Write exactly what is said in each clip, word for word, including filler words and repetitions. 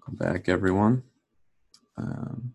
Welcome back, everyone. Um,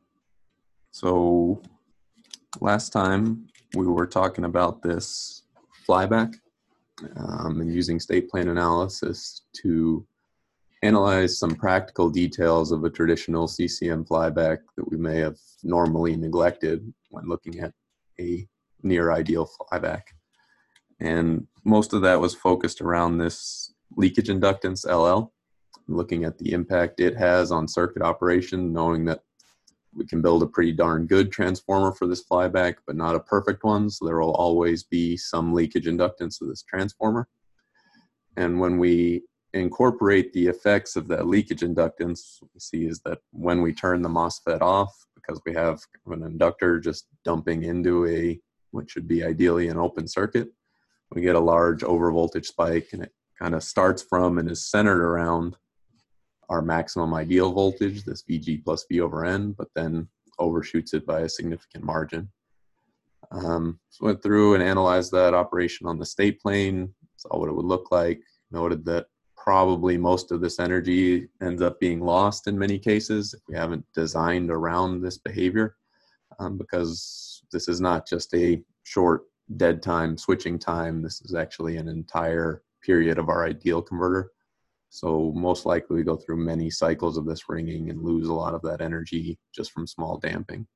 so last time we were talking about this flyback um, and using state plane analysis to analyze some practical details of a traditional C C M flyback that we may have normally neglected when looking at a near ideal flyback. And most of that was focused around this leakage inductance L L, looking at the impact it has on circuit operation, knowing that we can build a pretty darn good transformer for this flyback, but not a perfect one. So there will always be some leakage inductance of this transformer. And when we incorporate the effects of that leakage inductance, what we see is that when we turn the MOSFET off, because we have an inductor just dumping into a, what should be ideally an open circuit, we get a large overvoltage spike, and it kind of starts from and is centered around our maximum ideal voltage, this V G plus V over N, but then overshoots it by a significant margin. Um, so went through and analyzed that operation on the state plane, saw what it would look like, noted that probably most of this energy ends up being lost in many cases if we haven't designed around this behavior, um, because this is not just a short dead time, switching time. This is actually an entire period of our ideal converter. So most likely we go through many cycles of this ringing and lose a lot of that energy just from small damping.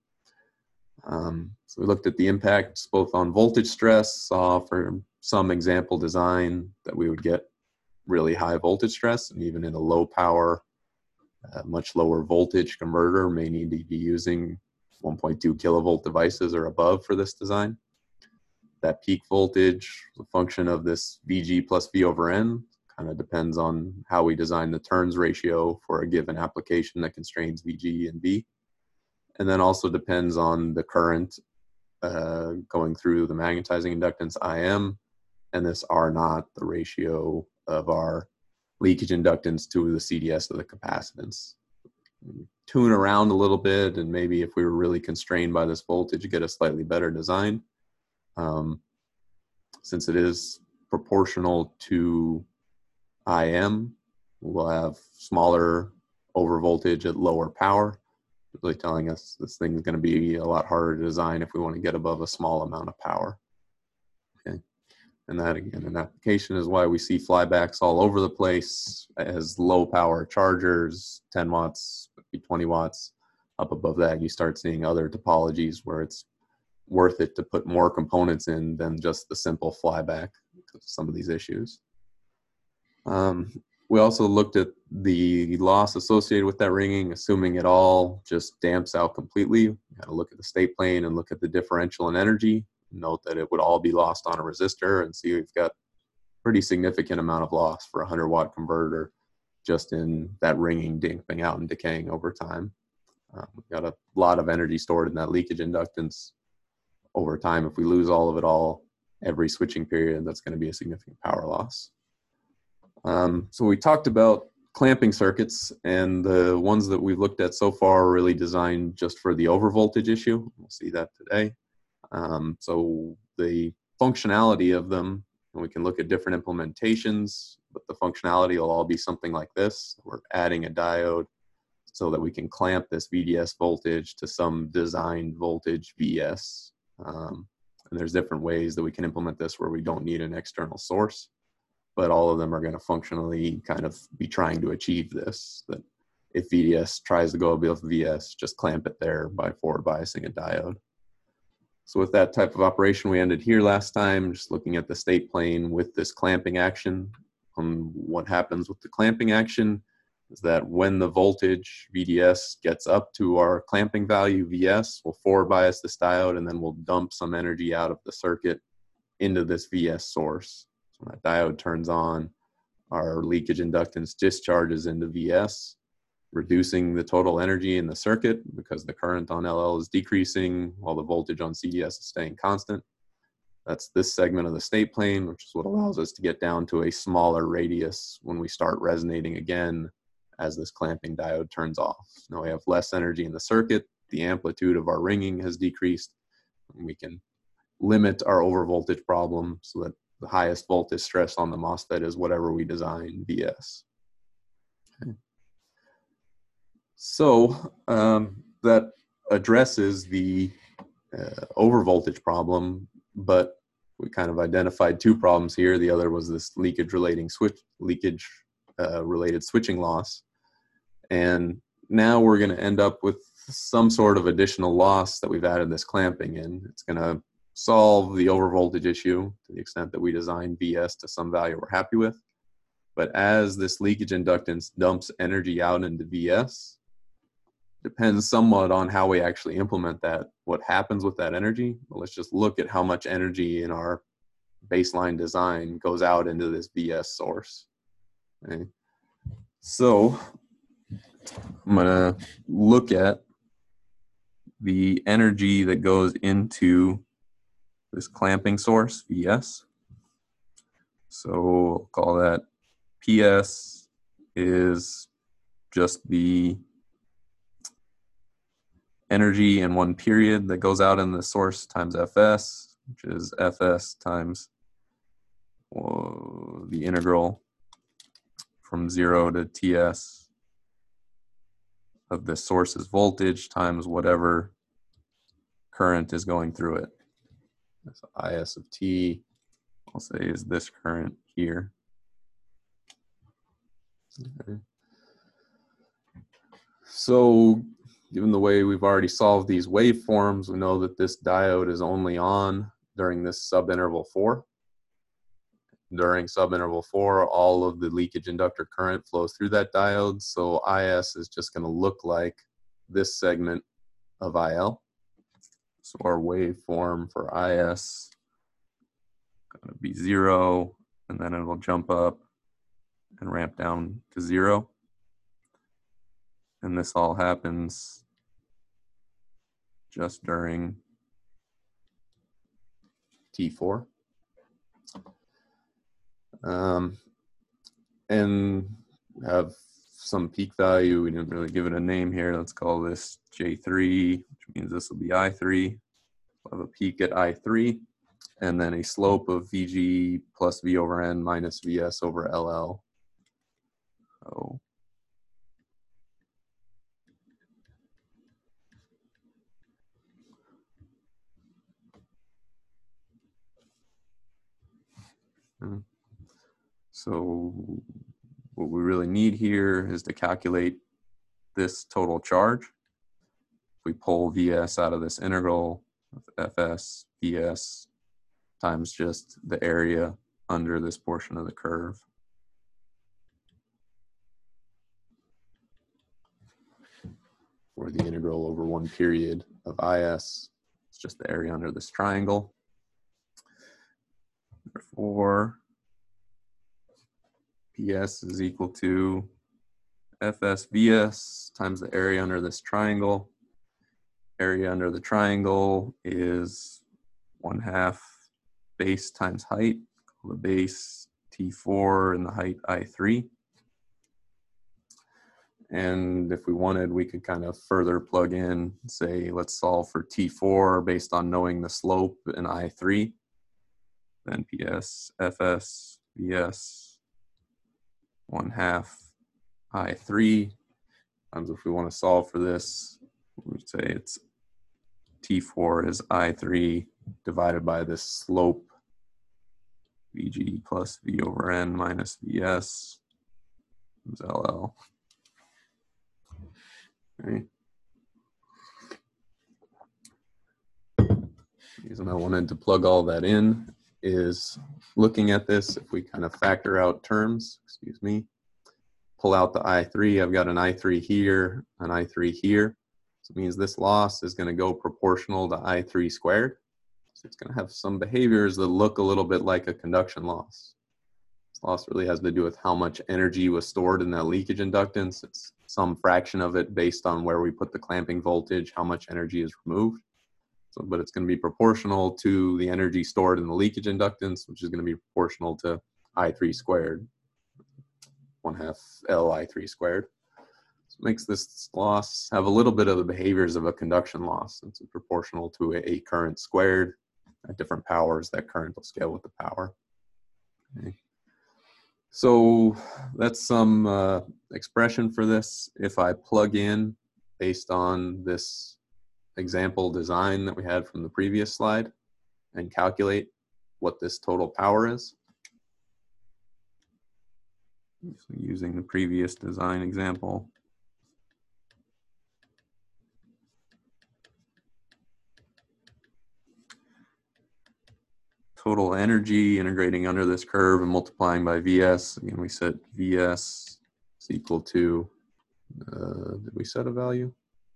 Um, so we looked at the impacts both on voltage stress, saw for some example design that we would get really high voltage stress, and even in a low power, uh, much lower voltage converter may need to be using one point two kilovolt devices or above for this design. That peak voltage, the function of this V G plus V over N, kind of depends on how we design the turns ratio for a given application that constrains V G and V. And then also depends on the current uh, going through the magnetizing inductance I M, and this R naught, the ratio of our leakage inductance to the C D S of the capacitance. Tune around a little bit, and maybe if we were really constrained by this voltage, get a slightly better design. Um, since it is proportional to I M, we'll have smaller overvoltage at lower power, really telling us this thing is going to be a lot harder to design if we want to get above a small amount of power. Okay, and that again, an application is why we see flybacks all over the place as low power chargers, ten watts, twenty watts. Up above that, you start seeing other topologies where it's worth it to put more components in than just the simple flyback because of some of these issues. Um, we also looked at the loss associated with that ringing, assuming it all just damps out completely. We got to look at the state plane and look at the differential in energy. Note that it would all be lost on a resistor, and see we've got pretty significant amount of loss for a one hundred watt converter just in that ringing damping out and decaying over time. Um, we've got a lot of energy stored in that leakage inductance. Over time, if we lose all of it all, every switching period, that's going to be a significant power loss. Um, so we talked about clamping circuits, and the ones that we've looked at so far are really designed just for the overvoltage issue. We'll see that today. Um, so the functionality of them, and we can look at different implementations, but the functionality will all be something like this. We're adding a diode so that we can clamp this V D S voltage to some designed voltage V S. Um, and there's different ways that we can implement this where we don't need an external source, but all of them are going to functionally kind of be trying to achieve this, that if V D S tries to go above V S, just clamp it there by forward biasing a diode. So with that type of operation, we ended here last time, just looking at the state plane with this clamping action. Um, what happens with the clamping action is that when the voltage V D S gets up to our clamping value V S, we'll forward bias this diode, and then we'll dump some energy out of the circuit into this V S source. So when that diode turns on, our leakage inductance discharges into V S, reducing the total energy in the circuit because the current on L L is decreasing while the voltage on C D S is staying constant. That's this segment of the state plane, which is what allows us to get down to a smaller radius when we start resonating again as this clamping diode turns off. Now we have less energy in the circuit, the amplitude of our ringing has decreased, and we can limit our overvoltage problem so that the highest voltage stress on the MOSFET is whatever we design V S. Okay. So um, that addresses the uh, overvoltage problem, but we kind of identified two problems here. The other was this leakage relating switch leakage uh, related switching loss. And now we're going to end up with some sort of additional loss that we've added this clamping in. It's going to solve the overvoltage issue to the extent that we design V S to some value we're happy with. But as this leakage inductance dumps energy out into V S, depends somewhat on how we actually implement that, what happens with that energy. But let's just look at how much energy in our baseline design goes out into this V S source. Okay. So I'm going to look at the energy that goes into this clamping source, V S. So we'll call that P S is just the energy in one period that goes out in the source times F S, which is F S times well, the integral from zero to T S of the source's voltage times whatever current is going through it. So I S of T, I'll say, is this current here. Okay. So given the way we've already solved these waveforms, we know that this diode is only on during this subinterval four. During subinterval four, all of the leakage inductor current flows through that diode, so I S is just going to look like this segment of I L. So our waveform for I S is going to be zero, and then it will jump up and ramp down to zero. And this all happens just during T four. Um, and have some peak value. We didn't really give it a name here. Let's call this J three, which means this will be I three. We'll have a peak at I three, and then a slope of V G plus V over N minus V S over L L. So So what we really need here is to calculate this total charge. If we pull V S out of this integral of F S V S times just the area under this portion of the curve. Or the integral over one period of I S, it's just the area under this triangle. Therefore, P S is equal to F S V S times the area under this triangle. Area under the triangle is one half base times height. The base T four and the height I three. And if we wanted, we could kind of further plug in, say, let's solve for T four based on knowing the slope in I three. Then P S, F S, V S, one half I three. Times if we want to solve for this, we would say it's T four is I three divided by this slope, V G plus V over N minus V S is L L. Okay. The reason I wanted to plug all that in is looking at this, if we kind of factor out terms, excuse me, pull out the I three, I've got an I three here, an I three here. So it means this loss is going to go proportional to I three squared. So it's going to have some behaviors that look a little bit like a conduction loss. This loss really has to do with how much energy was stored in that leakage inductance. It's some fraction of it based on where we put the clamping voltage, how much energy is removed. So, but it's going to be proportional to the energy stored in the leakage inductance, which is going to be proportional to I three squared, one half L I three squared. So it makes this loss have a little bit of the behaviors of a conduction loss. It's proportional to a, a current squared at different powers. That current will scale with the power. Okay. So that's some uh, expression for this. If I plug in based on this example design that we had from the previous slide and calculate what this total power is. So using the previous design example, total energy integrating under this curve and multiplying by V S. Again, we set V S is equal to, uh, did we set a value?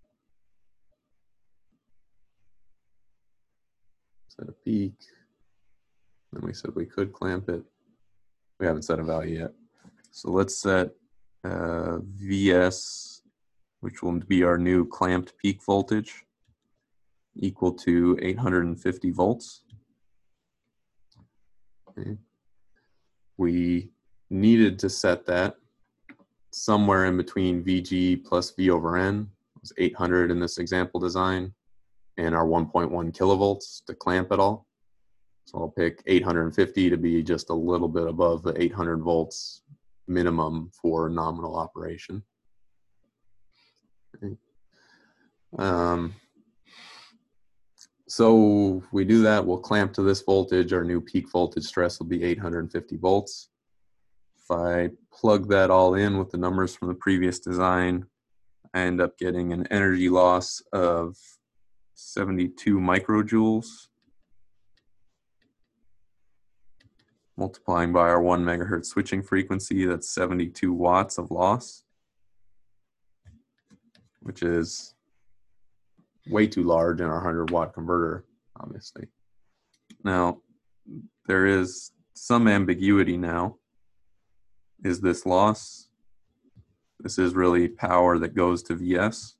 Set a peak. Then we said we could clamp it. We haven't set a value yet. So let's set uh, V S, which will be our new clamped peak voltage, equal to eight hundred fifty volts. Okay. We needed to set that somewhere in between V G plus V over N. It was eight hundred in this example design, and our one point one kilovolts to clamp it all. So I'll pick eight hundred fifty to be just a little bit above the eight hundred volts minimum for nominal operation. Okay. Um, so if we do that, we'll clamp to this voltage. Our new peak voltage stress will be eight hundred fifty volts. If I plug that all in with the numbers from the previous design, I end up getting an energy loss of seventy-two microjoules, multiplying by our one megahertz switching frequency. That's seventy-two watts of loss, which is way too large in our one hundred watt converter, obviously. Now, there is some ambiguity now. Is this loss? This is really power that goes to V S.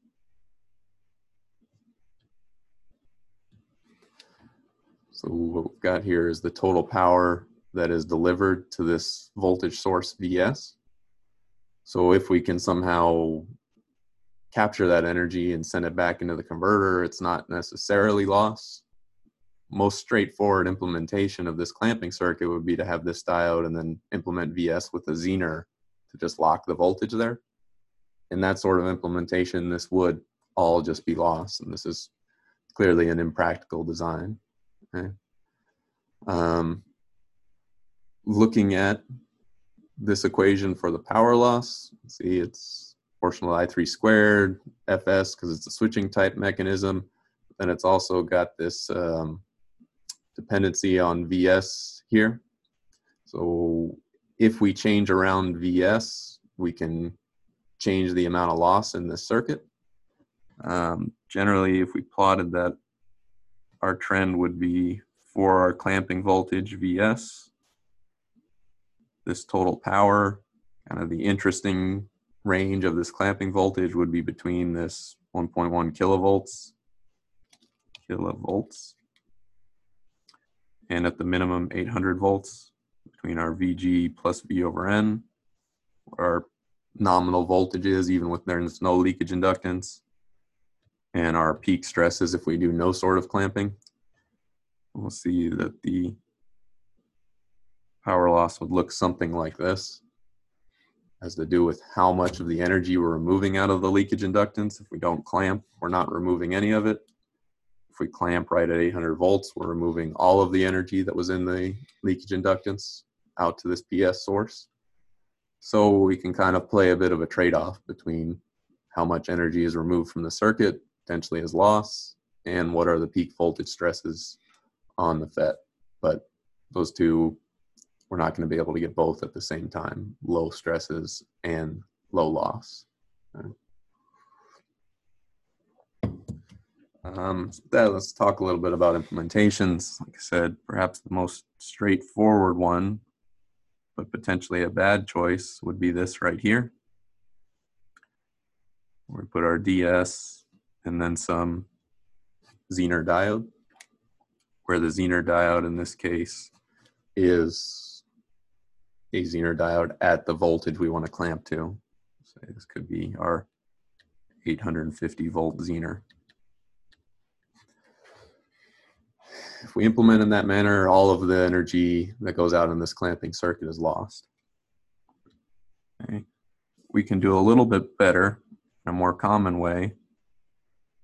So what we've got here is the total power that is delivered to this voltage source V S. So if we can somehow capture that energy and send it back into the converter, it's not necessarily loss. Most straightforward implementation of this clamping circuit would be to have this diode and then implement V S with a Zener to just lock the voltage there. In that sort of implementation, this would all just be loss, and this is clearly an impractical design. Okay. Um, looking at this equation for the power loss, see it's proportional to I three squared, F S, because it's a switching type mechanism. Then it's also got this um, dependency on V S here. So if we change around V S, we can change the amount of loss in this circuit. Um, generally, if we plotted that, our trend would be for our clamping voltage V S, this total power, kind of the interesting range of this clamping voltage would be between this one point one kilovolts, kilovolts, and at the minimum eight hundred volts between our V G plus V over N, our nominal voltages, even with there's no leakage inductance, and our peak stresses if we do no sort of clamping. We'll see that the power loss would look something like this. It has to do with how much of the energy we're removing out of the leakage inductance. If we don't clamp, we're not removing any of it. If we clamp right at eight hundred volts, we're removing all of the energy that was in the leakage inductance out to this P S source. So we can kind of play a bit of a trade-off between how much energy is removed from the circuit, potentially as loss, and what are the peak voltage stresses on the F E T. But those two, we're not going to be able to get both at the same time, low stresses and low loss. Okay. Um, so that, let's talk a little bit about implementations. Like I said, perhaps the most straightforward one, but potentially a bad choice, would be this right here, where we put our D S and then some Zener diode, where the Zener diode in this case is a Zener diode at the voltage we want to clamp to. So this could be our eight hundred fifty volt Zener. If we implement in that manner, all of the energy that goes out in this clamping circuit is lost. Okay. We can do a little bit better in a more common way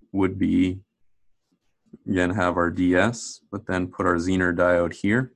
would be, again, have our D S, but then put our Zener diode here.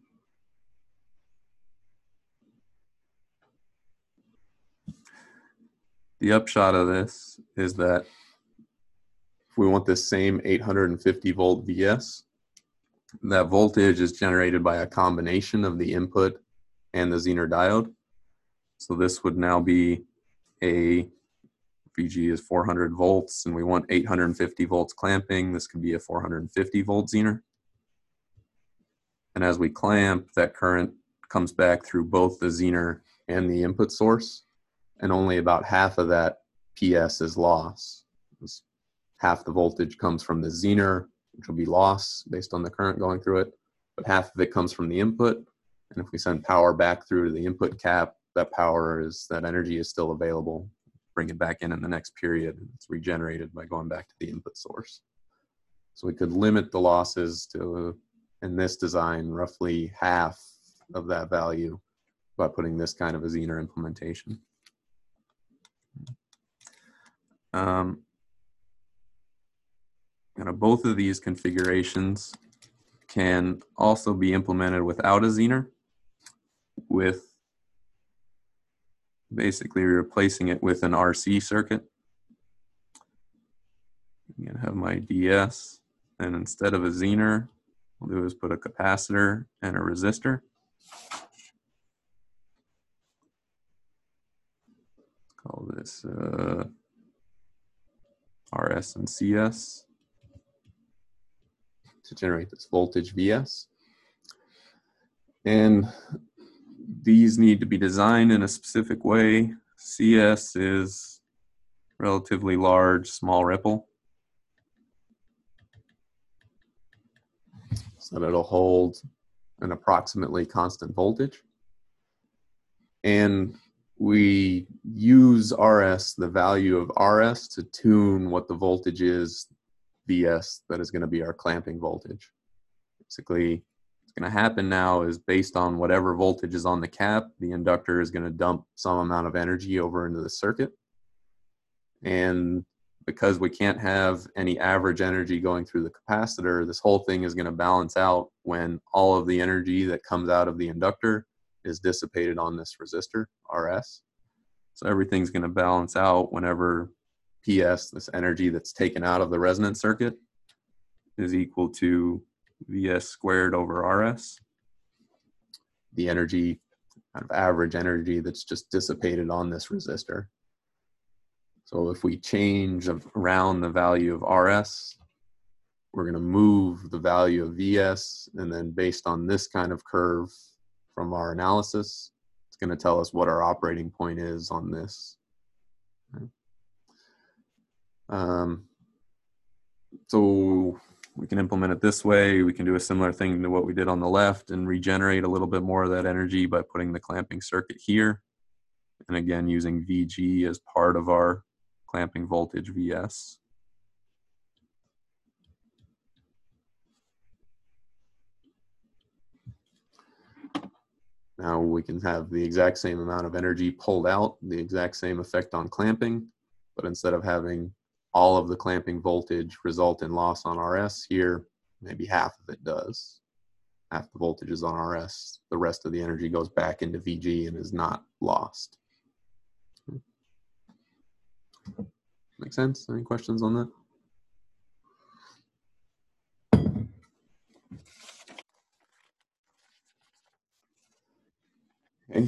The upshot of this is that if we want this same eight hundred fifty volt V S, that voltage is generated by a combination of the input and the Zener diode. So this would now be a V G is four hundred volts, and we want eight hundred fifty volts clamping. This could be a four hundred fifty volt Zener. And as we clamp, that current comes back through both the Zener and the input source, and only about half of that P S is loss. Half the voltage comes from the Zener, which will be loss based on the current going through it, but half of it comes from the input. And if we send power back through to the input cap, that power is, that energy is still available. Bring it back in in the next period, and it's regenerated by going back to the input source. So we could limit the losses to, in this design, roughly half of that value by putting this kind of a Zener implementation. Um, you know, both of these configurations can also be implemented without a Zener, with basically replacing it with an R C circuit. I'm going to have my D S, and instead of a Zener, what we'll do is put a capacitor and a resistor. Let's call this uh, R S and C S to generate this voltage V S. And these need to be designed in a specific way. C S is relatively large, small ripple, so that it'll hold an approximately constant voltage. And we use R S, the value of R S, to tune what the voltage is, V S, that is going to be our clamping voltage. Basically, what's going to happen now is based on whatever voltage is on the cap, the inductor is going to dump some amount of energy over into the circuit. And because we can't have any average energy going through the capacitor, this whole thing is going to balance out when all of the energy that comes out of the inductor is dissipated on this resistor, R S. So everything's going to balance out whenever P S, this energy that's taken out of the resonance circuit, is equal to V S squared over R S. The energy, kind of average energy that's just dissipated on this resistor. So if we change around the value of R S, we're going to move the value of V S, and then based on this kind of curve from our analysis, it's going to tell us what our operating point is on this. Okay. Um, so we can implement it this way. We can do a similar thing to what we did on the left and regenerate a little bit more of that energy by putting the clamping circuit here. And again, using V G as part of our clamping voltage V S. Now we can have the exact same amount of energy pulled out, the exact same effect on clamping, but instead of having all of the clamping voltage result in loss on R S here, maybe half of it does. Half the voltage is on R S. The rest of the energy goes back into V G and is not lost. Make sense? Any questions on that? Okay.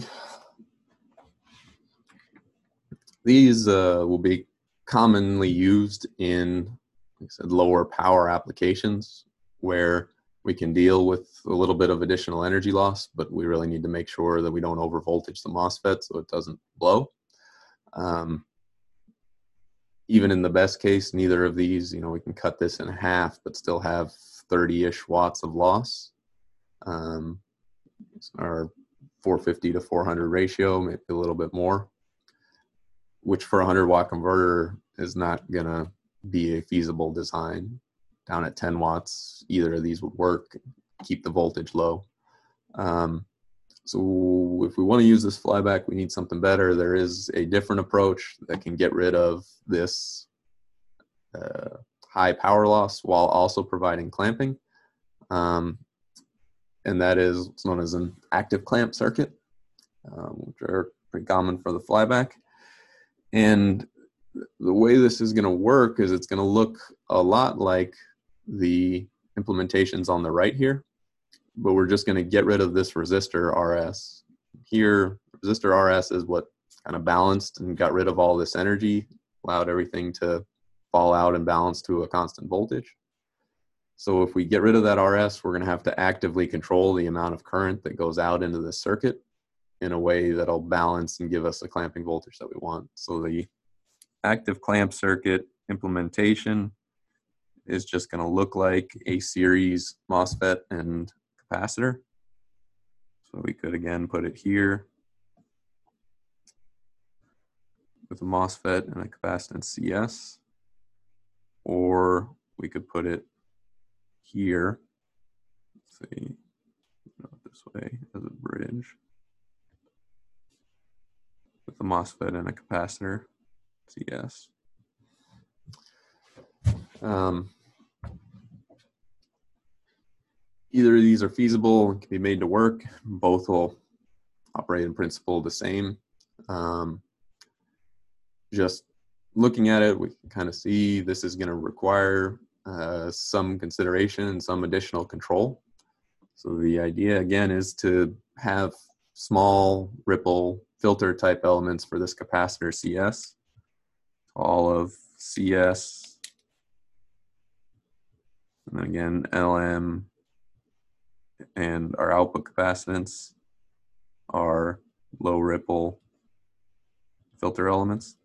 These uh, will be commonly used in, like I said, lower power applications where we can deal with a little bit of additional energy loss, but we really need to make sure that we don't over voltage the MOSFET so it doesn't blow. Um, even in the best case, neither of these, you know, we can cut this in half, but still have thirty-ish watts of loss. Um, our four fifty to four hundred ratio, maybe a little bit more, which for a one hundred watt converter is not going to be a feasible design. Down at ten watts, either of these would work, keep the voltage low. Um, so if we want to use this flyback, we need something better. There is a different approach that can get rid of this uh, high power loss while also providing clamping. Um, and that is what's known as an active clamp circuit, um, which are pretty common for the flyback. And the way this is going to work is it's going to look a lot like the implementations on the right here, but we're just going to get rid of this resistor R S. Here, resistor R S is what kind of balanced and got rid of all this energy, allowed everything to fall out and balance to a constant voltage. So if we get rid of that R S, we're going to have to actively control the amount of current that goes out into the circuit in a way that'll balance and give us the clamping voltage that we want. So the active clamp circuit implementation is just going to look like a series MOSFET and capacitor. So we could again put it here with a MOSFET and a capacitance C S, or we could put it here, let's see, this way as a bridge with a MOSFET and a capacitor C S. Um, either of these are feasible and can be made to work. Both will operate in principle the same. Um, just looking at it, we can kind of see this is going to require uh, some consideration and some additional control. So the idea again is to have small ripple filter type elements for this capacitor C S. All of C S, and then again L M, and our output capacitance are low ripple filter elements.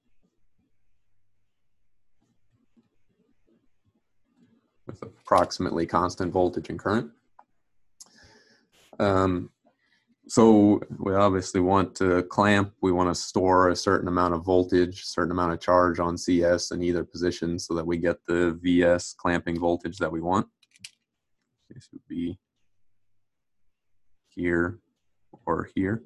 With approximately constant voltage and current. Um, so we obviously want to clamp, we want to store a certain amount of voltage, a certain amount of charge on C S in either position so that we get the V S clamping voltage that we want. This would be here or here.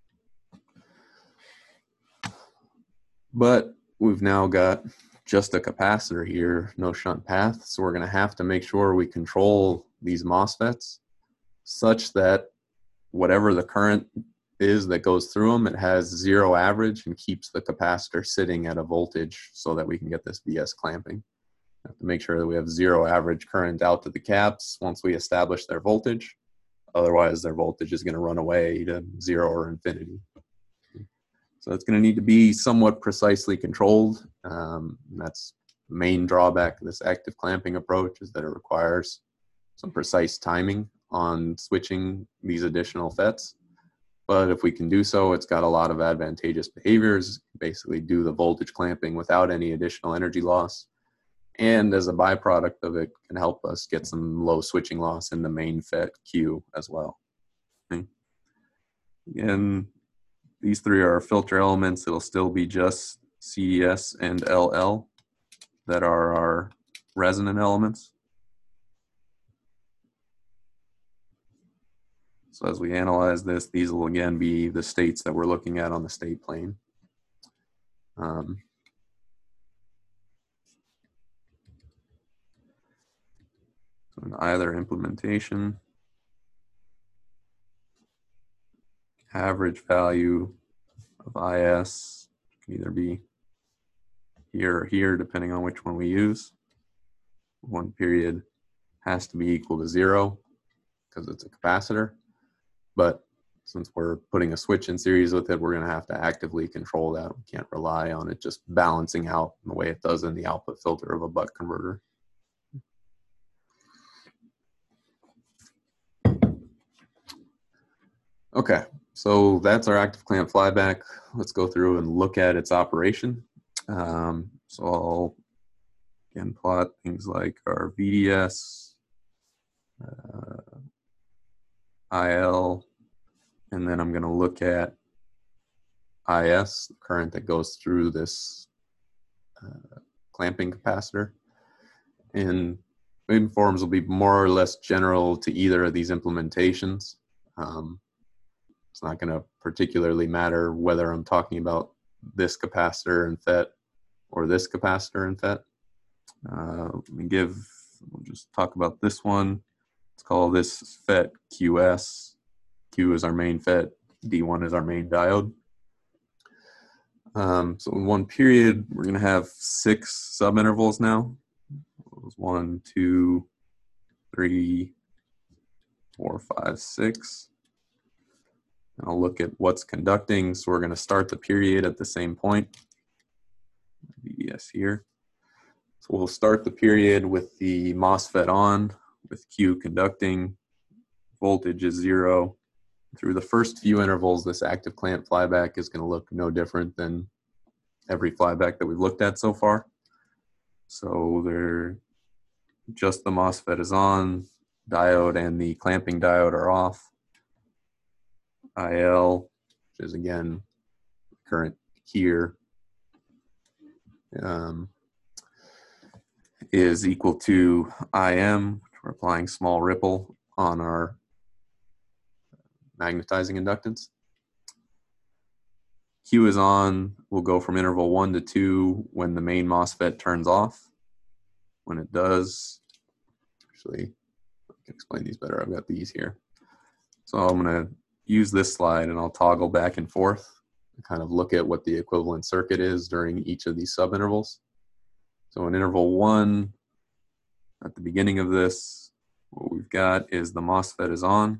But we've now got just a capacitor here, no shunt path. So we're going to have to make sure we control these MOSFETs such that whatever the current is that goes through them, it has zero average and keeps the capacitor sitting at a voltage so that we can get this V S clamping. We have to make sure that we have zero average current out to the caps once we establish their voltage. Otherwise, their voltage is going to run away to zero or infinity. So it's going to need to be somewhat precisely controlled. Um, that's the main drawback of this active clamping approach, is that it requires some precise timing on switching these additional F E Ts. But if we can do so, it's got a lot of advantageous behaviors. Basically do the voltage clamping without any additional energy loss. And as a byproduct of it, can help us get some low switching loss in the main F E T queue as well. Okay. And these three are filter elements. It'll still be just C S and L L that are our resonant elements. So as we analyze this, these will again be the states that we're looking at on the state plane. Um, so in either implementation, average value of I S can either be here or here, depending on which one we use. One period has to be equal to zero because it's a capacitor. But since we're putting a switch in series with it, we're going to have to actively control that. We can't rely on it just balancing out the way it does in the output filter of a buck converter. Okay, so that's our active clamp flyback. Let's go through and look at its operation. Um, so I'll again plot things like our V D S, uh, I L, and then I'm going to look at I S, the current that goes through this uh, clamping capacitor. And waveforms will be more or less general to either of these implementations. Um, it's not going to particularly matter whether I'm talking about this capacitor and F E T or this capacitor and F E T. Uh, let me give, we'll just talk about this one. Let's call this FET Q S. Q is our main FET, D one is our main diode. Um, so in one period, we're going to have six subintervals now. One, two, three, four, five, six. And I'll look at what's conducting. So we're going to start the period at the same point. V S here. So we'll start the period with the MOSFET on, with Q conducting. Voltage is zero. Through the first few intervals, this active clamp flyback is going to look no different than every flyback that we've looked at so far. So they're just the MOSFET is on, diode and the clamping diode are off. I L, which is again current here, um, is equal to I M. We're applying small ripple on our magnetizing inductance. Q is on. We'll go from interval one to two when the main MOSFET turns off. When it does, actually, I can explain these better. I've got these here. So I'm going to use this slide and I'll toggle back and forth and kind of look at what the equivalent circuit is during each of these subintervals. So in interval one, at the beginning of this, what we've got is the MOSFET is on.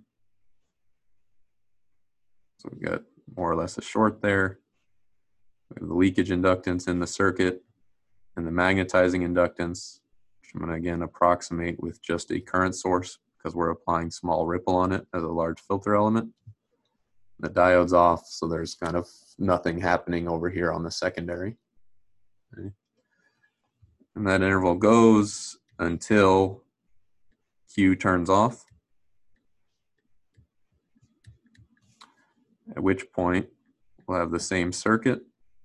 So we've got more or less a short there. We have the leakage inductance in the circuit and the magnetizing inductance, which I'm going to again approximate with just a current source because we're applying small ripple on it as a large filter element. The diode's off, so there's kind of nothing happening over here on the secondary. Okay. And that interval goes until Q turns off, at which point we'll have the same circuit,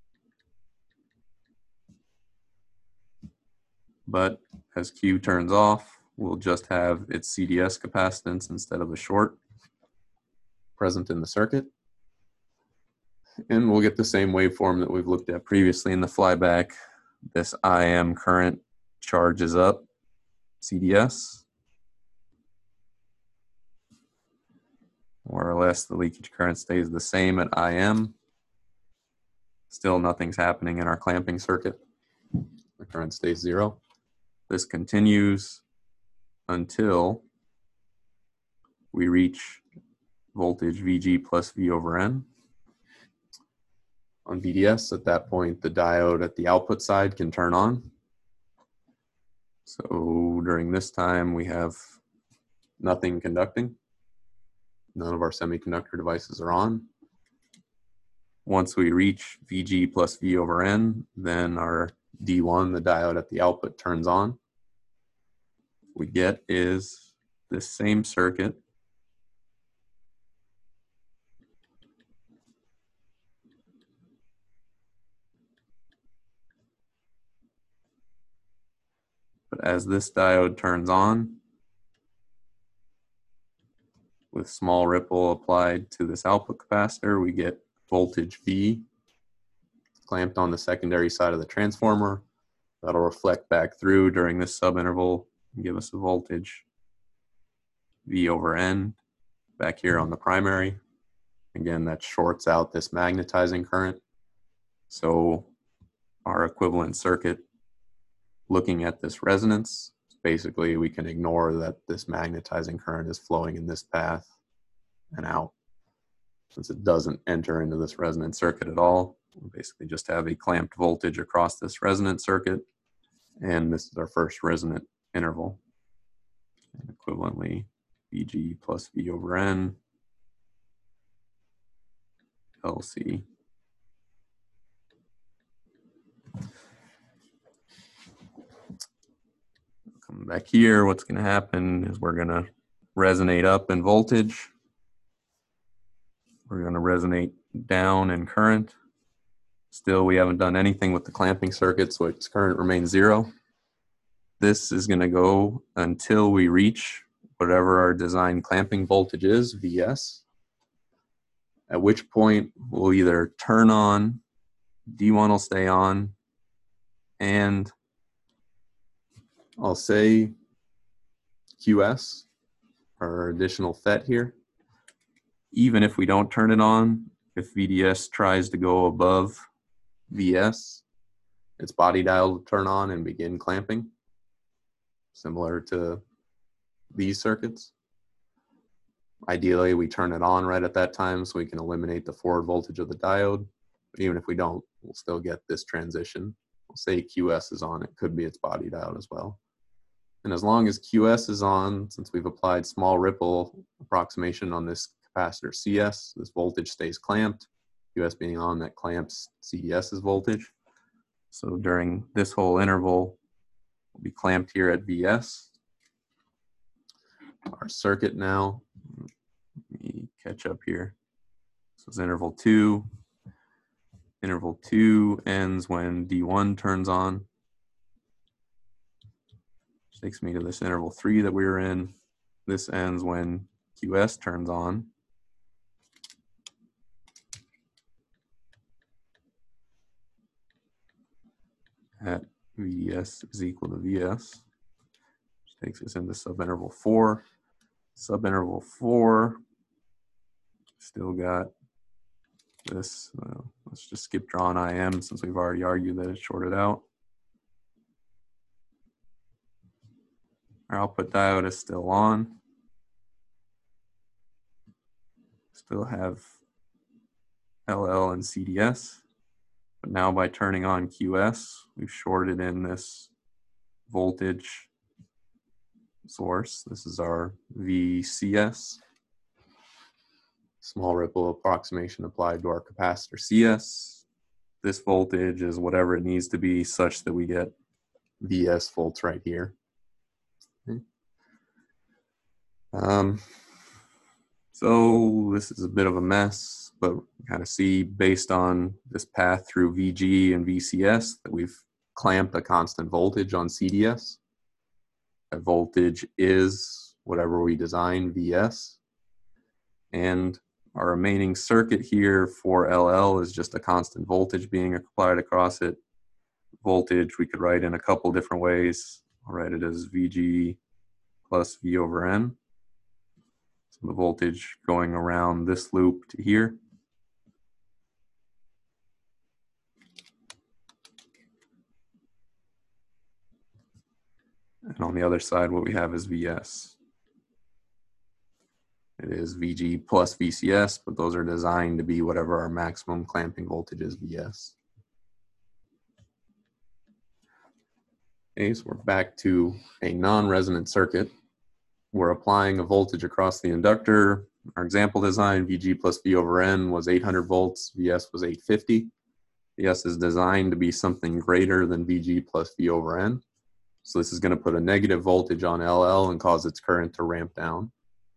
but as Q turns off, we'll just have its C D S capacitance instead of a short present in the circuit. And we'll get the same waveform that we've looked at previously in the flyback. This I M current charges up C D S. More or less, the leakage current stays the same at I M. Still nothing's happening in our clamping circuit. The current stays zero. This continues until we reach voltage V G plus V over N. On V D S, at that point, the diode at the output side can turn on. So during this time, we have nothing conducting. None of our semiconductor devices are on. Once we reach V G plus V over N, then our D one, the diode at the output, turns on. What we get is this same circuit but as this diode turns on, with small ripple applied to this output capacitor, we get voltage V clamped on the secondary side of the transformer. That'll reflect back through during this subinterval and give us a voltage V over N back here on the primary. Again, that shorts out this magnetizing current. So our equivalent circuit, looking at this resonance, basically we can ignore that this magnetizing current is flowing in this path and out. Since it doesn't enter into this resonant circuit at all, we basically just have a clamped voltage across this resonant circuit, and this is our first resonant interval. And equivalently, V G plus V over N, L C. Come back here, what's going to happen is we're going to resonate up in voltage. We're going to resonate down in current. Still, we haven't done anything with the clamping circuit, so its current remains zero. This is going to go until we reach whatever our design clamping voltage is, V S, at which point we'll either turn on, D one will stay on, and I'll say Q S, our additional F E T here. Even if we don't turn it on, if V D S tries to go above V S, its body dial will turn on and begin clamping, similar to these circuits. Ideally, we turn it on right at that time so we can eliminate the forward voltage of the diode. But even if we don't, we'll still get this transition. We'll say Q S is on, it could be its body diode as well. And as long as Q S is on, since we've applied small ripple approximation on this capacitor C S, this voltage stays clamped. Q S being on, that clamps CDS's voltage. So during this whole interval, we'll be clamped here at V S. Our circuit now, let me catch up here. So it's interval two. Interval two ends when D one turns on. Which takes me to this interval three that we were in. This ends when Q S turns on. At V D S is equal to V S, which takes us into subinterval four. Subinterval four, still got this. Uh, let's just skip drawing I M since we've already argued that it's shorted out. Our output diode is still on. Still have L L and C D S. But now by turning on Q S, we've shorted in this voltage source. This is our V C S. Small ripple approximation applied to our capacitor C S. This voltage is whatever it needs to be such that we get V S volts right here. Okay. Um, so this is a bit of a mess, but kind of see based on this path through V G and V C S that we've clamped a constant voltage on C D S. That voltage is whatever we design, V S. And our remaining circuit here for L L is just a constant voltage being applied across it. Voltage we could write in a couple different ways. I'll write it as V G plus V over N. So the voltage going around this loop to here. And on the other side, what we have is V S. It is V G plus V C S, but those are designed to be whatever our maximum clamping voltage is, V S. Okay, so we're back to a non-resonant circuit. We're applying a voltage across the inductor. Our example design, V G plus V over N, was eight hundred volts, V S was eight fifty. V S is designed to be something greater than V G plus V over N. So this is going to put a negative voltage on L L and cause its current to ramp down.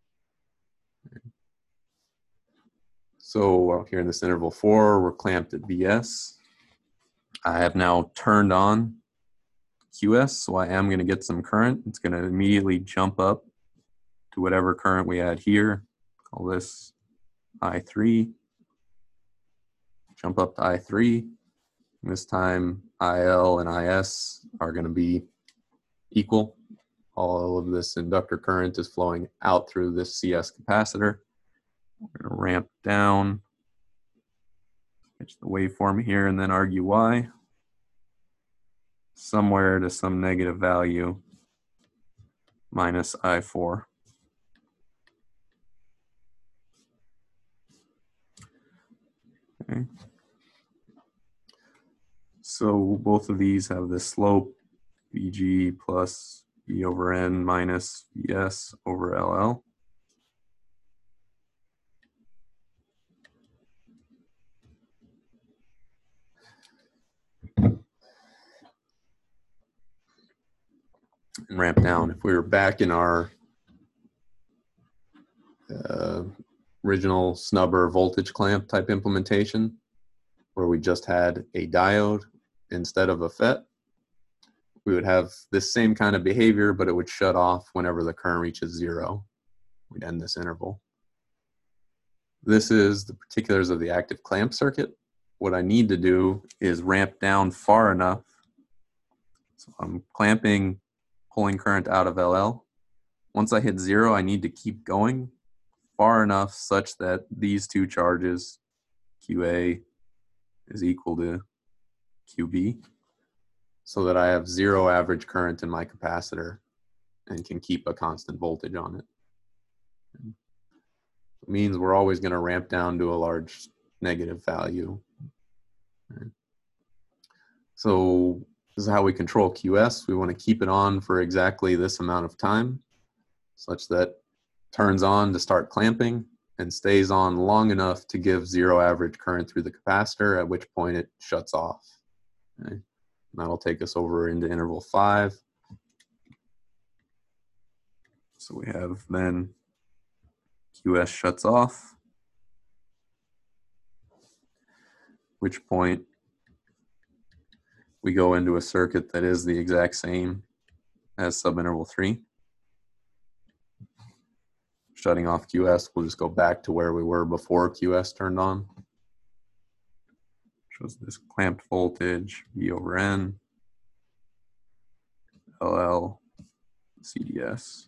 So here in this interval four, we're clamped at V S. I have now turned on Q S, so I am going to get some current. It's going to immediately jump up to whatever current we had here. Call this I three. Jump up to I three. This time I L and I S are going to be equal. All of this inductor current is flowing out through this C S capacitor. We're going to ramp down, sketch the waveform here, and then argue Y somewhere to some negative value minus I four. Okay. So both of these have this slope, V G plus V over N minus V S over L L. And ramp down. If we were back in our uh, original snubber voltage clamp type implementation, where we just had a diode instead of a F E T, we would have this same kind of behavior, but it would shut off whenever the current reaches zero. We'd end this interval. This is the particulars of the active clamp circuit. What I need to do is ramp down far enough. So I'm clamping pulling current out of L L. Once I hit zero, I need to keep going far enough such that these two charges, Q A is equal to Q B, so that I have zero average current in my capacitor and can keep a constant voltage on it. It means we're always going to ramp down to a large negative value. So this is how we control Q S. We want to keep it on for exactly this amount of time, such that it turns on to start clamping and stays on long enough to give zero average current through the capacitor, at which point it shuts off. Okay. That'll take us over into interval five. So we have then Q S shuts off, which point we go into a circuit that is the exact same as subinterval three. Shutting off Q S, we'll just go back to where we were before Q S turned on. Shows this clamped voltage, V over N, L L, C D S.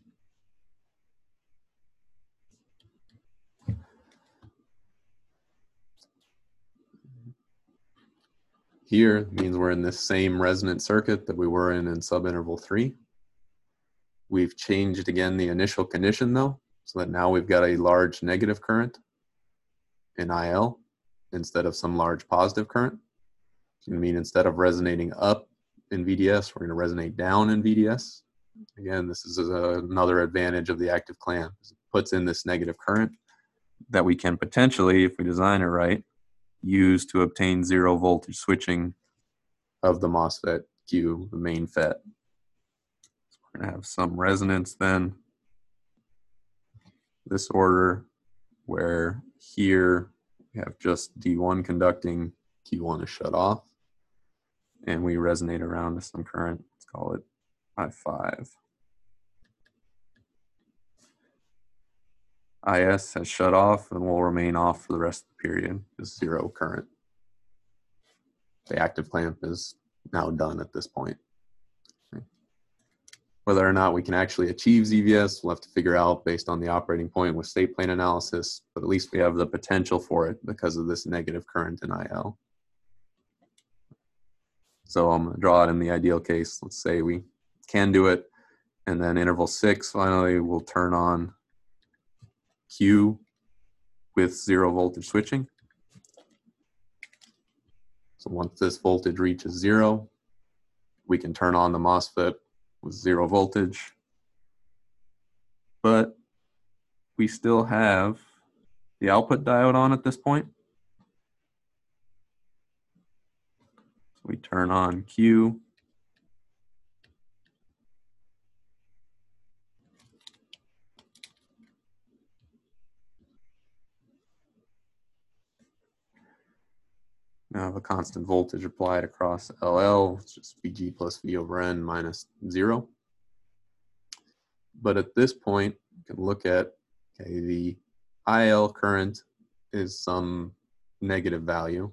Here means we're in this same resonant circuit that we were in in subinterval three. We've changed again the initial condition though, so that now we've got a large negative current in I L instead of some large positive current. It's going to mean instead of resonating up in V D S, we're going to resonate down in V D S. Again, this is a, another advantage of the active clamp. It puts in this negative current that we can potentially, if we design it right, use to obtain zero voltage switching of the MOSFET Q, the main F E T. So we're going to have some resonance then. This order where here we have just D one conducting, Q one is shut off, and we resonate around to some current. Let's call it I five. I S has shut off and will remain off for the rest of the period, just zero current. The active clamp is now done at this point. Okay. Whether or not we can actually achieve Z V S, we'll have to figure out based on the operating point with state plane analysis, but at least we have the potential for it because of this negative current in I L. So I'm going to draw it in the ideal case. Let's say we can do it, and then interval six, finally, we'll turn on Q with zero voltage switching. So once this voltage reaches zero, we can turn on the MOSFET with zero voltage. But we still have the output diode on at this point. So we turn on Q. Now have a constant voltage applied across L L, it's just V G plus V over N minus zero. But at this point, you can look at, okay, the I L current is some negative value.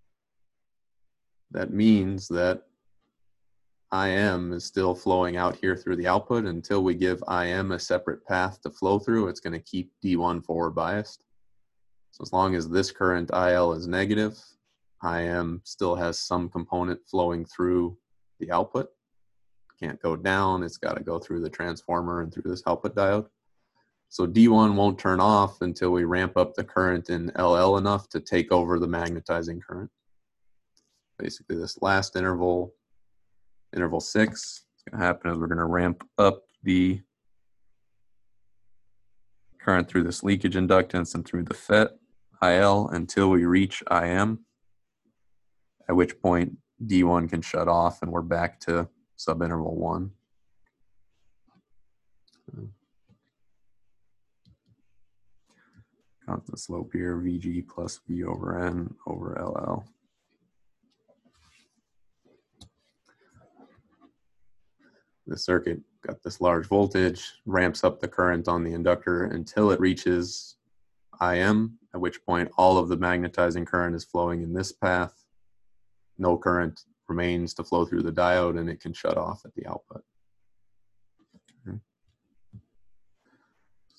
That means that I M is still flowing out here through the output. Until we give I M a separate path to flow through, it's going to keep D one forward biased. So as long as this current I L is negative, I M still has some component flowing through the output. Can't go down, it's got to go through the transformer and through this output diode. So D one won't turn off until we ramp up the current in L L enough to take over the magnetizing current. Basically this last interval, interval six, what's going to happen is we're going to ramp up the current through this leakage inductance and through the F E T, I L, until we reach I M. At which point D one can shut off and we're back to subinterval one. Constant slope here, V G plus V over N over L L. The circuit got this large voltage, ramps up the current on the inductor until it reaches I M, at which point all of the magnetizing current is flowing in this path. No current remains to flow through the diode and it can shut off at the output.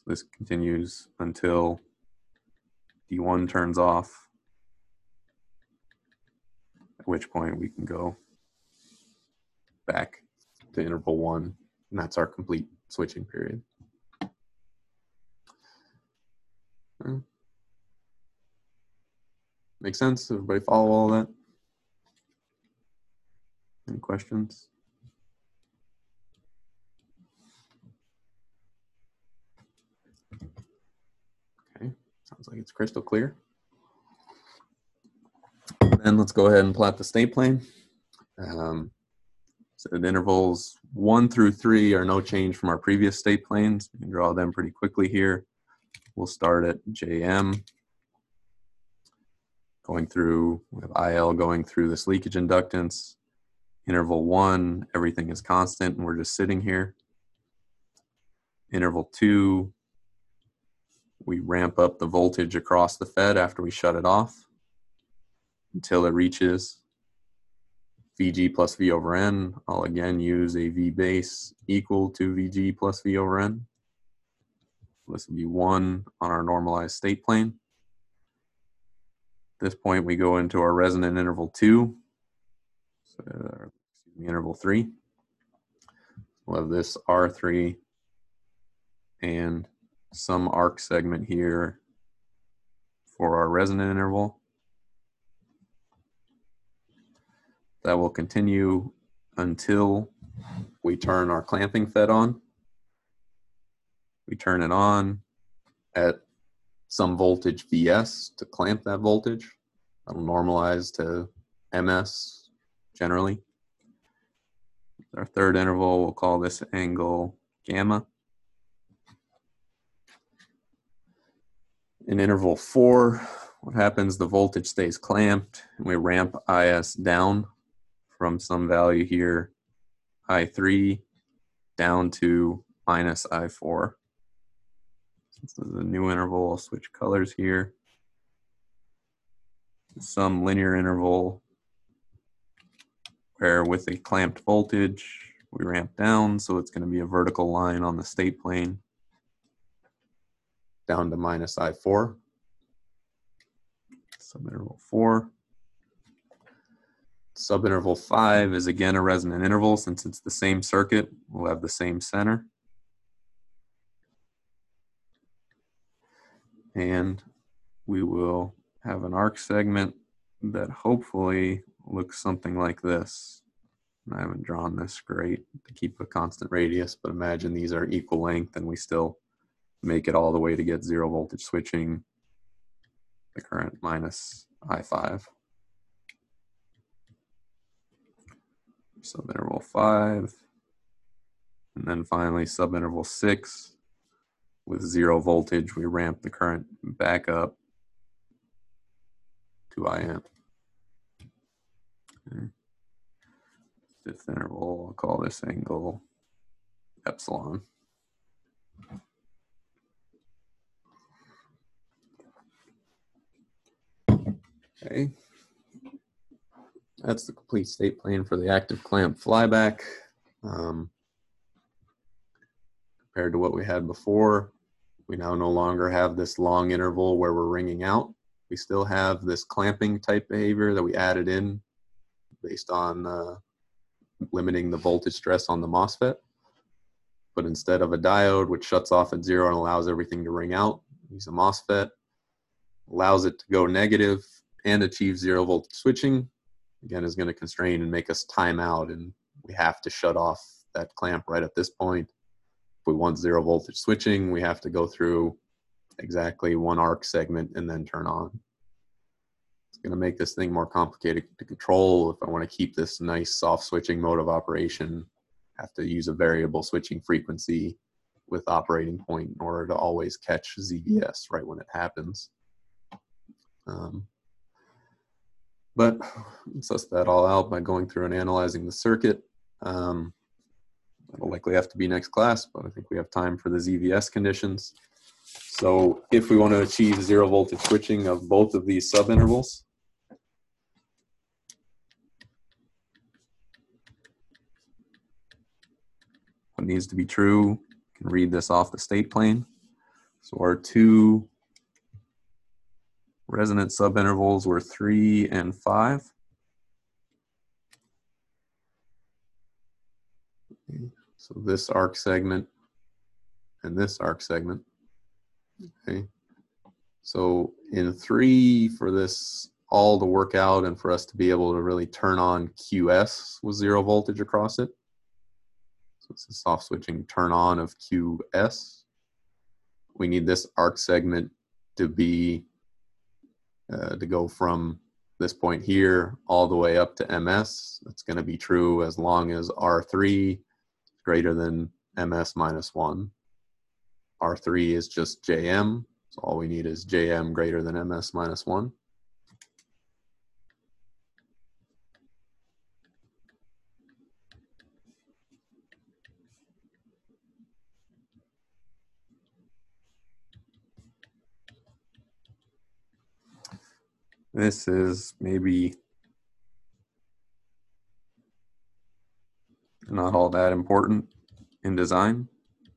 this continues until D one turns off, at which point we can go back to interval one, and that's our complete switching period. Okay. Make sense? Everybody follow all that? Any questions? Okay, sounds like it's crystal clear. Then let's go ahead and plot the state plane. Um, so at intervals one through three are no change from our previous state planes. You can draw them pretty quickly here. We'll start at J M, going through, we have I L going through this leakage inductance. Interval one, everything is constant and we're just sitting here. Interval two, we ramp up the voltage across the FET after we shut it off until it reaches V G plus V over N. I'll again use a V base equal to V G plus V over N. This will be one on our normalized state plane. At this point, we go into our resonant interval two, so, uh, excuse me, interval three. We'll have this R three and some arc segment here for our resonant interval. That will continue until we turn our clamping FET on. We turn it on at some voltage V S to clamp that voltage. That'll normalize to M S generally. Our third interval, we'll call this angle gamma. In interval four, what happens, the voltage stays clamped and we ramp I S down from some value here, I three, down to minus I four. This is a new interval, I'll switch colors here. Some linear interval where with a clamped voltage, we ramp down, so it's going to be a vertical line on the state plane down to minus I four. Subinterval four. Subinterval five is again a resonant interval. Since it's the same circuit, we'll have the same center. And we will have an arc segment that hopefully looks something like this. I haven't drawn this great to keep a constant radius, but imagine these are equal length and we still make it all the way to get zero voltage switching, the current minus I five. Subinterval five, and then finally subinterval six. With zero voltage, we ramp the current back up to I M. Okay. Fifth interval, I'll call this angle epsilon. Okay. That's the complete state plane for the active clamp flyback. Um, compared to what we had before, we now no longer have this long interval where we're ringing out. We still have this clamping type behavior that we added in based on uh, limiting the voltage stress on the MOSFET. But instead of a diode, which shuts off at zero and allows everything to ring out, use a MOSFET, allows it to go negative and achieve zero voltage switching. Again, is going to constrain and make us time out, and we have to shut off that clamp right at this point. If we want zero voltage switching, we have to go through exactly one arc segment and then turn on. It's going to make this thing more complicated to control. If I want to keep this nice soft switching mode of operation, I have to use a variable switching frequency with operating point in order to always catch Z V S right when it happens. Um, But suss that all out by going through and analyzing the circuit. Um, that'll likely have to be next class, but I think we have time for the Z V S conditions. So if we want to achieve zero voltage switching of both of these subintervals, what needs to be true, you can read this off the state plane. So our two resonant subintervals were three and five. Okay. So this arc segment and this arc segment. Okay. So in three, for this all to work out and for us to be able to really turn on Q S with zero voltage across it. So it's a soft switching turn on of Q S. We need this arc segment to be, uh, to go from this point here all the way up to M S. That's going to be true as long as R three is greater than M S minus one. R three is just J M, so all we need is J M greater than M S minus one. This is maybe not all that important in design.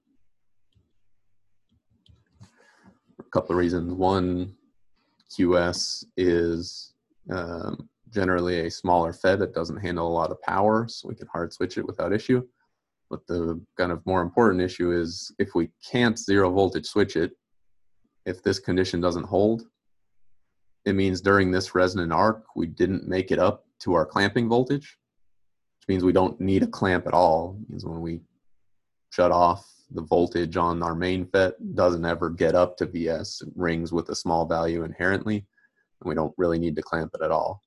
For a couple of reasons. One, Q S is um, generally a smaller FET that doesn't handle a lot of power, so we can hard switch it without issue. But the kind of more important issue is if we can't zero voltage switch it, if this condition doesn't hold, it means during this resonant arc, we didn't make it up to our clamping voltage, which means we don't need a clamp at all. It means when we shut off, the voltage on our main FET doesn't ever get up to V S. It rings with a small value inherently, and we don't really need to clamp it at all.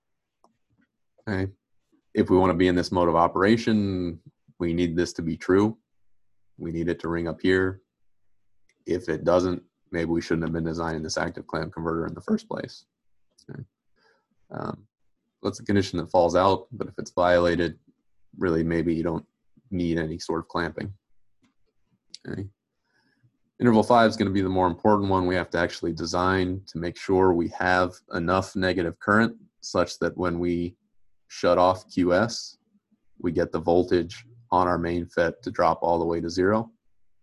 Okay. If we want to be in this mode of operation, we need this to be true. We need it to ring up here. If it doesn't, maybe we shouldn't have been designing this active clamp converter in the first place. Okay. Um, that's a condition that falls out, but if it's violated, really maybe you don't need any sort of clamping. Okay. Interval five is going to be the more important one. We have to actually design to make sure we have enough negative current such that when we shut off Q S, we get the voltage on our main FET to drop all the way to zero.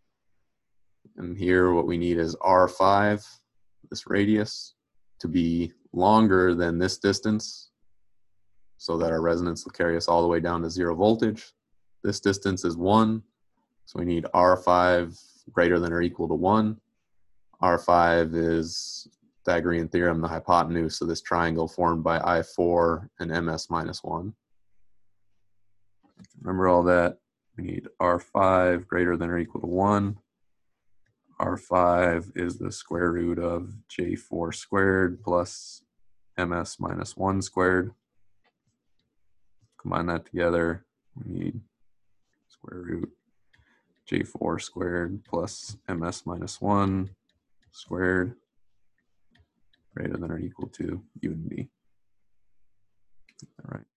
And here what we need is R five, this radius, to be longer than this distance so that our resonance will carry us all the way down to zero voltage. This distance is one, so we need R five greater than or equal to one. R five is Pythagorean theorem, the hypotenuse of this triangle formed by I four and M S minus one. Remember all that. We need R five greater than or equal to one. R five is the square root of J four squared plus M S minus one squared. Combine that together, we need square root J four squared plus M S minus one squared greater than or equal to U and B. All right.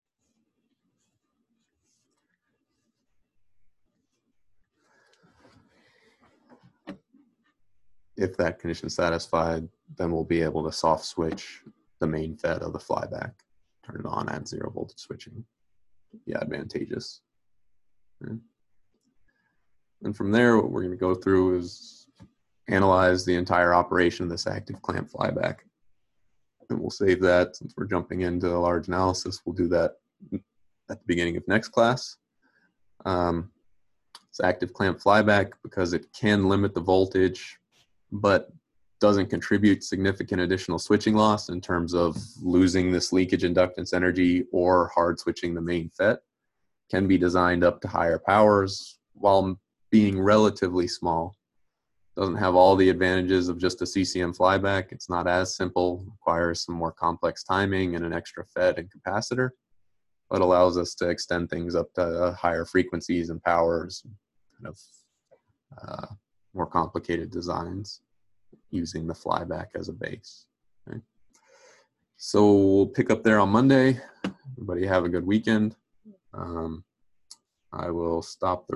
If that condition is satisfied, then we'll be able to soft switch the main FET of the flyback, turn it on at zero voltage switching. Be advantageous. Okay. And from there, what we're going to go through is analyze the entire operation of this active clamp flyback. And we'll save that, since we're jumping into a large analysis, we'll do that at the beginning of next class. Um, it's active clamp flyback because it can limit the voltage, but doesn't contribute significant additional switching loss in terms of losing this leakage inductance energy or hard switching the main FET. Can be designed up to higher powers while being relatively small. Doesn't have all the advantages of just a C C M flyback. It's not as simple, requires some more complex timing and an extra FET and capacitor, but allows us to extend things up to higher frequencies and powers, kind of uh, more complicated designs using the flyback as a base. Okay. So we'll pick up there on Monday. Everybody have a good weekend. Um, I will stop the